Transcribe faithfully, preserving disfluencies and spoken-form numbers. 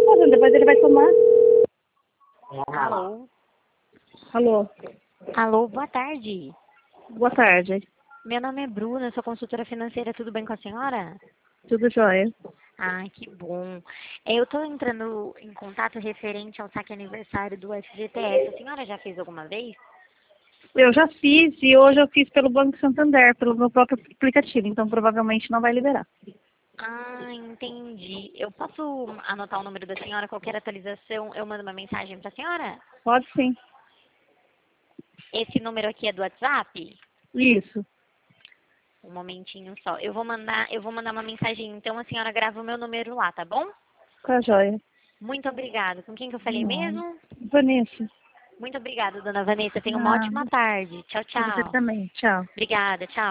fazendo, depois ele vai tomar. Alô? Alô, Alô, boa tarde. boa tarde. Meu nome é Bruna, sou consultora financeira, tudo bem com a senhora? Tudo jóia? Ai, que bom. Eu estou entrando em contato referente ao saque aniversário do F G T S. A senhora já fez alguma vez? Eu já fiz e hoje eu fiz pelo Banco Santander, pelo meu próprio aplicativo, então provavelmente não vai liberar. Ah, entendi. Eu posso anotar o número da senhora, qualquer atualização, eu mando uma mensagem para a senhora? Pode sim. Esse número aqui é do WhatsApp? Isso, Um momentinho só. Eu vou mandar, eu vou mandar uma mensagem, então a senhora grava o meu número lá, tá bom? tá jóia. Muito obrigada. Com quem que eu falei Não. mesmo? Vanessa, Muito obrigada, dona Vanessa. Tenha uma nada. ótima tarde. Tchau, Pra você tchau. também. Tchau. Obrigada, tchau.